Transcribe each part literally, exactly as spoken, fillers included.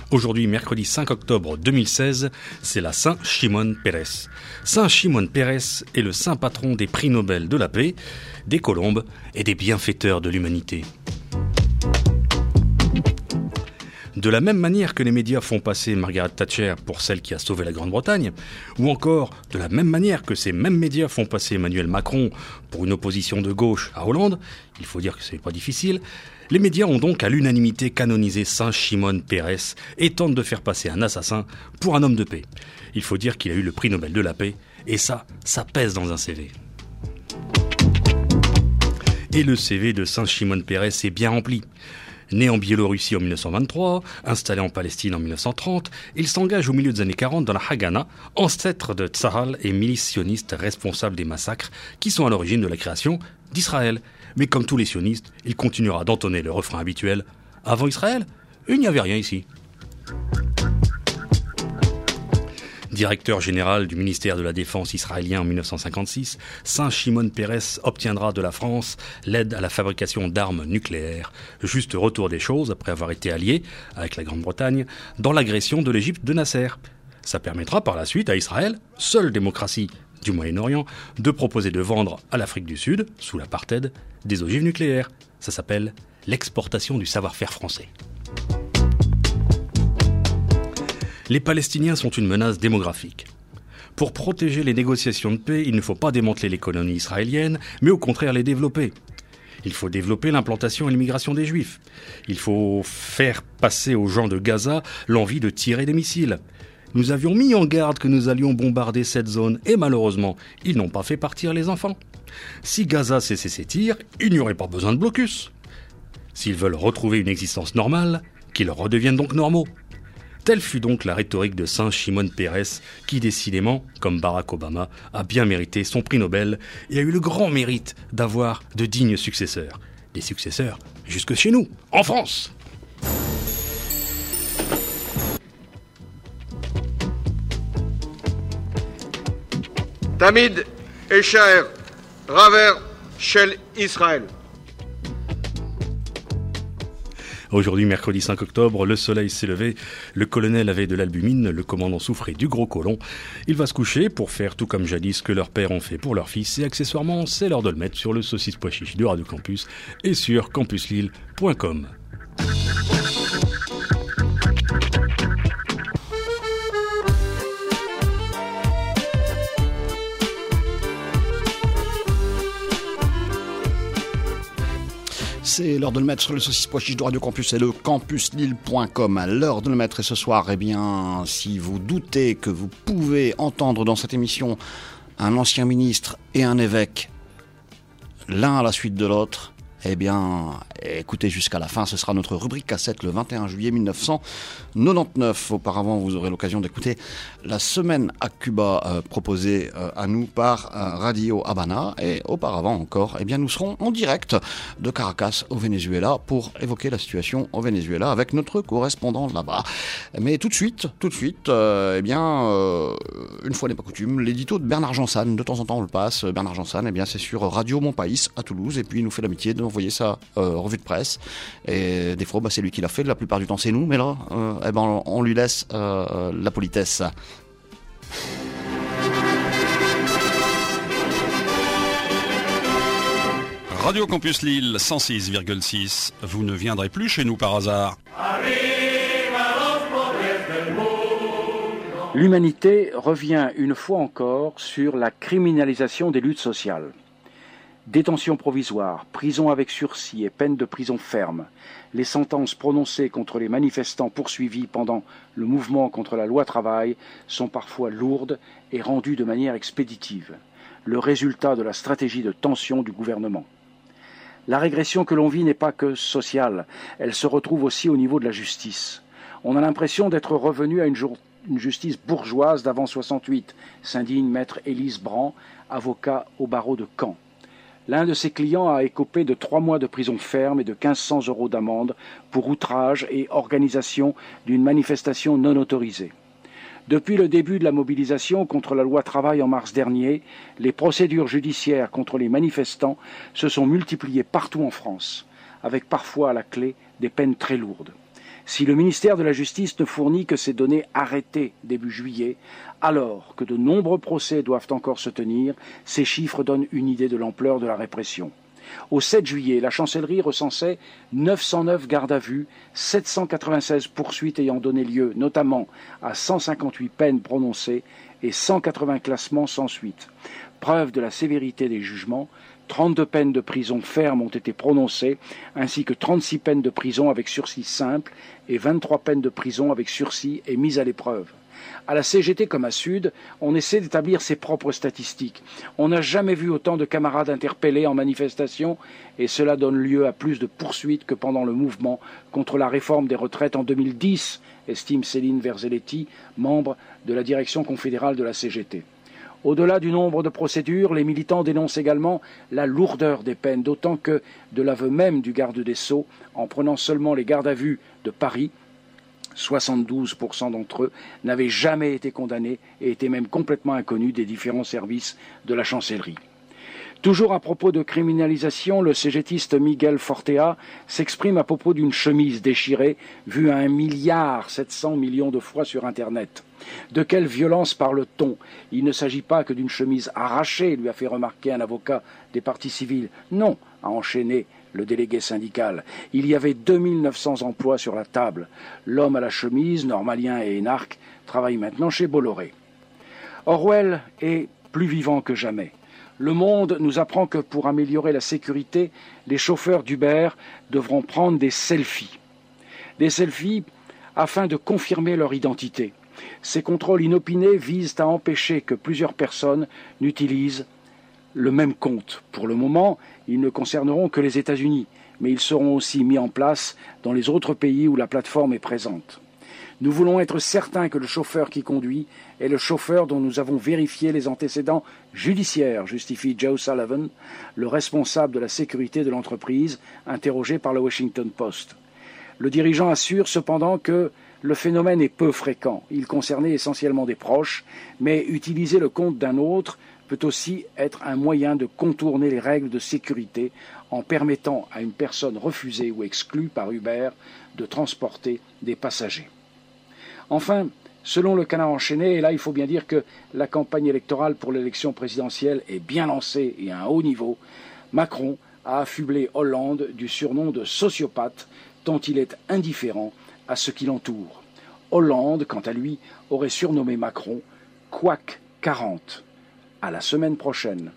Aujourd'hui, mercredi cinq octobre deux mille seize, c'est la Saint Shimon Peres. Saint Shimon Peres est le saint patron des prix Nobel de la paix, des colombes et des bienfaiteurs de l'humanité. De la même manière que les médias font passer Margaret Thatcher pour celle qui a sauvé la Grande-Bretagne, ou encore de la même manière que ces mêmes médias font passer Emmanuel Macron pour une opposition de gauche à Hollande, il faut dire que ce n'est pas difficile, les médias ont donc à l'unanimité canonisé Saint Shimon Peres et tentent de faire passer un assassin pour un homme de paix. Il faut dire qu'il a eu le prix Nobel de la paix, et ça, ça pèse dans un C V. Et le C V de Saint Shimon Peres est bien rempli. Né en Biélorussie en mille neuf cent vingt-trois, installé en Palestine en mille neuf cent trente, il s'engage au milieu des années quarante dans la Haganah, ancêtre de Tzahal et milice sioniste responsable des massacres qui sont à l'origine de la création d'Israël. Mais comme tous les sionistes, il continuera d'entonner le refrain habituel « Avant Israël, il n'y avait rien ici ». Directeur général du ministère de la Défense israélien en mille neuf cent cinquante-six, Saint Shimon Peres obtiendra de la France l'aide à la fabrication d'armes nucléaires. Juste retour des choses après avoir été allié avec la Grande-Bretagne dans l'agression de l'Égypte de Nasser. Ça permettra par la suite à Israël, seule démocratie du Moyen-Orient, de proposer de vendre à l'Afrique du Sud, sous l'apartheid, des ogives nucléaires. Ça s'appelle l'exportation du savoir-faire français. Les Palestiniens sont une menace démographique. Pour protéger les négociations de paix, il ne faut pas démanteler les colonies israéliennes, mais au contraire les développer. Il faut développer l'implantation et l'immigration des Juifs. Il faut faire passer aux gens de Gaza l'envie de tirer des missiles. Nous avions mis en garde que nous allions bombarder cette zone, et malheureusement, ils n'ont pas fait partir les enfants. Si Gaza cessait ses tirs, il n'y aurait pas besoin de blocus. S'ils veulent retrouver une existence normale, qu'ils redeviennent donc normaux. Telle fut donc la rhétorique de Saint Shimon Peres, qui décidément, comme Barack Obama, a bien mérité son prix Nobel et a eu le grand mérite d'avoir de dignes successeurs. Des successeurs jusque chez nous, en France. Tamid Eshaer, Raver Shel Israël. Aujourd'hui, mercredi cinq octobre, le soleil s'est levé, le colonel avait de l'albumine, le commandant souffrait du gros côlon. Il va se coucher pour faire tout comme jadis ce que leurs pères ont fait pour leur fils et accessoirement, c'est l'heure de le mettre sur le saucisse pois chiche de Radio Campus et sur campus lille point com. C'est l'heure de le mettre sur le saucisse pois chiche de Radio Campus et le campus lille point com. À l'heure de le mettre et ce soir, eh bien, si vous doutez que vous pouvez entendre dans cette émission un ancien ministre et un évêque, l'un à la suite de l'autre, eh bien, écoutez jusqu'à la fin, ce sera notre rubrique cassette le vingt et un juillet mille neuf cent quatre-vingt-dix-neuf. Auparavant, vous aurez l'occasion d'écouter la semaine à Cuba euh, proposée euh, à nous par euh, Radio Habana. Et auparavant encore, eh bien, nous serons en direct de Caracas au Venezuela pour évoquer la situation au Venezuela avec notre correspondant là-bas. Mais tout de suite, tout de suite, euh, eh bien, euh, une fois n'est pas coutume, l'édito de Bernard Janssan, de temps en temps on le passe. Bernard Janssan, eh bien, c'est sur Radio Mon Pays à Toulouse et puis il nous fait l'amitié de envoyer sa euh, revue de presse et des fois bah, c'est lui qui l'a fait, la plupart du temps c'est nous, mais là euh, eh ben, on lui laisse euh, la politesse. Radio Campus Lille cent six virgule six, vous ne viendrez plus chez nous par hasard. L'humanité revient une fois encore sur la criminalisation des luttes sociales. Détention provisoire, prison avec sursis et peine de prison ferme. Les sentences prononcées contre les manifestants poursuivis pendant le mouvement contre la loi travail sont parfois lourdes et rendues de manière expéditive. Le résultat de la stratégie de tension du gouvernement. La régression que l'on vit n'est pas que sociale, elle se retrouve aussi au niveau de la justice. On a l'impression d'être revenu à une, jour, une justice bourgeoise d'avant soixante-huit, s'indigne maître Élise Brand, avocat au barreau de Caen. L'un de ses clients a écopé de trois mois de prison ferme et de mille cinq cents euros d'amende pour outrage et organisation d'une manifestation non autorisée. Depuis le début de la mobilisation contre la loi travail en mars dernier, les procédures judiciaires contre les manifestants se sont multipliées partout en France, avec parfois à la clé des peines très lourdes. Si le ministère de la Justice ne fournit que ces données arrêtées début juillet, alors que de nombreux procès doivent encore se tenir, ces chiffres donnent une idée de l'ampleur de la répression. Au sept juillet, la chancellerie recensait neuf cent neuf gardes à vue, sept cent quatre-vingt-seize poursuites ayant donné lieu notamment à cent cinquante-huit peines prononcées et cent quatre-vingts classements sans suite. Preuve de la sévérité des jugements, trente-deux peines de prison ferme ont été prononcées, ainsi que trente-six peines de prison avec sursis simple et vingt-trois peines de prison avec sursis et mise à l'épreuve. À la C G T comme à Sud, on essaie d'établir ses propres statistiques. On n'a jamais vu autant de camarades interpellés en manifestation et cela donne lieu à plus de poursuites que pendant le mouvement contre la réforme des retraites en deux mille dix, estime Céline Verzelletti, membre de la direction confédérale de la C G T. Au-delà du nombre de procédures, les militants dénoncent également la lourdeur des peines, d'autant que, de l'aveu même du garde des Sceaux, en prenant seulement les gardes à vue de Paris, soixante-douze pour cent d'entre eux n'avaient jamais été condamnés et étaient même complètement inconnus des différents services de la chancellerie. Toujours à propos de criminalisation, le cégétiste Miguel Fortea s'exprime à propos d'une chemise déchirée vue à un milliard sept cents millions de fois sur Internet. De quelle violence parle-t-on? Il ne s'agit pas que d'une chemise arrachée, lui a fait remarquer un avocat des partis civils. Non, a enchaîné le délégué syndical. Il y avait deux mille neuf cents emplois sur la table. L'homme à la chemise, normalien et énarque, travaille maintenant chez Bolloré. Orwell est plus vivant que jamais. Le Monde nous apprend que pour améliorer la sécurité, les chauffeurs d'Uber devront prendre des selfies. Des selfies afin de confirmer leur identité. Ces contrôles inopinés visent à empêcher que plusieurs personnes n'utilisent le même compte. Pour le moment, ils ne concerneront que les États-Unis, mais ils seront aussi mis en place dans les autres pays où la plateforme est présente. Nous voulons être certains que le chauffeur qui conduit est le chauffeur dont nous avons vérifié les antécédents judiciaires, justifie Joe Sullivan, le responsable de la sécurité de l'entreprise, interrogé par le Washington Post. Le dirigeant assure cependant que le phénomène est peu fréquent. Il concernait essentiellement des proches, mais utiliser le compte d'un autre peut aussi être un moyen de contourner les règles de sécurité en permettant à une personne refusée ou exclue par Uber de transporter des passagers. Enfin, selon le Canard enchaîné, et là il faut bien dire que la campagne électorale pour l'élection présidentielle est bien lancée et à un haut niveau, Macron a affublé Hollande du surnom de sociopathe tant il est indifférent à ce qui l'entoure. Hollande, quant à lui, aurait surnommé Macron Quack quarante. À la semaine prochaine.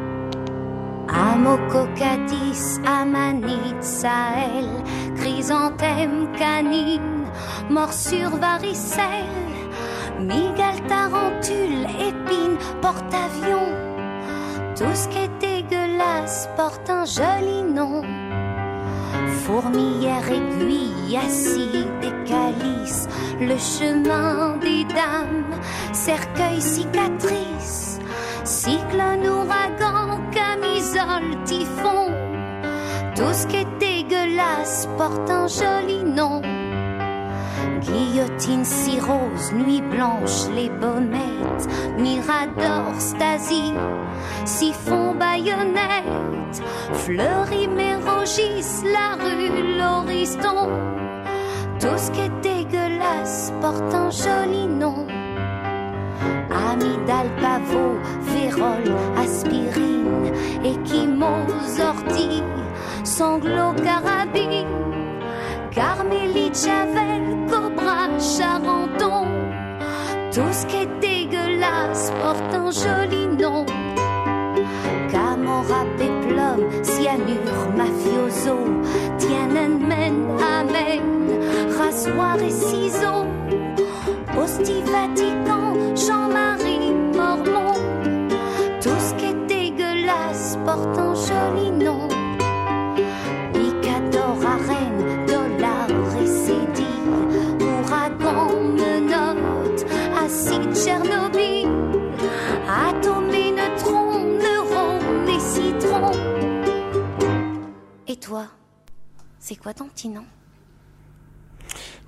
Amococadis, amanite, Sahel, chrysanthème, canine, morsure, varicelle, migale, tarentule, épine, porte-avions. Tout ce qui est dégueulasse porte un joli nom. Fourmilière, aiguille, acide et calice, le chemin des dames, cercueil, cicatrice, cyclone, ouragan, camisole, typhon. Tout ce qui est dégueulasse porte un joli nom. Guillotine, cirrhose, nuit blanche, les baumettes, Mirador, Stasi, siphon, baïonnette, Fleury, Mérogis, la rue, l'Horiston. Tout ce qui est dégueulasse porte un joli nom. Amygdale, pavot, vérole, aspirine, échymose, ortie, sanglot, carabine, carmélite, javel, cobra, charenton. Tout ce qui est dégueulasse porte un joli nom. Camorra, péplum, cyanure, mafioso, Tiananmen, amen, rasoir et ciseaux, hostie, Vatican, Jean-Marie, Mormon. Tout ce qui est dégueulasse porte un joli nom. Picador, arène, dollar et cédille, ouragan, menottes, acide, Tchernobyl, atomes et neutrons, neurones et citrons. Et toi, c'est quoi ton petit nom?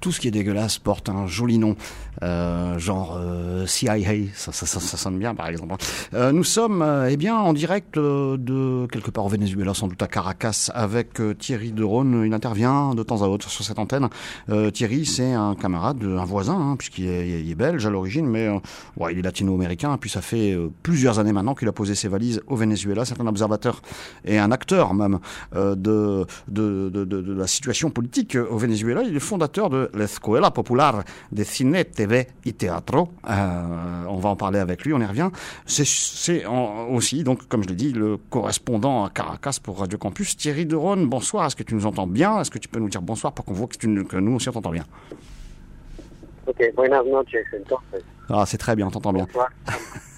tout ce qui est dégueulasse porte un joli nom, euh, genre euh, C I A, ça, ça, ça, ça sonne bien par exemple. Euh, nous sommes euh, eh bien en direct euh, de quelque part au Venezuela, sans doute à Caracas, avec euh, Thierry Deronne. Il intervient de temps à autre sur cette antenne. Euh, Thierry, c'est un camarade, un voisin, hein, puisqu'il est, il est belge à l'origine, mais euh, ouais, il est latino-américain, puis ça fait euh, plusieurs années maintenant qu'il a posé ses valises au Venezuela. C'est un observateur et un acteur même euh, de, de, de, de, de la situation politique au Venezuela. Il est fondateur de l'Escuela Popular de Cine, T V y Teatro. Euh, on va en parler avec lui, on y revient. C'est, c'est en, aussi, donc, comme je l'ai dit, le correspondant à Caracas pour Radio Campus. Thierry Deronne, bonsoir. Est-ce que tu nous entends bien? Est-ce que tu peux nous dire bonsoir pour qu'on voit que, tu, que nous aussi on t'entend bien? Ok, buenas noches, entonces. Ah, c'est très bien, on t'entend bien. Bonsoir.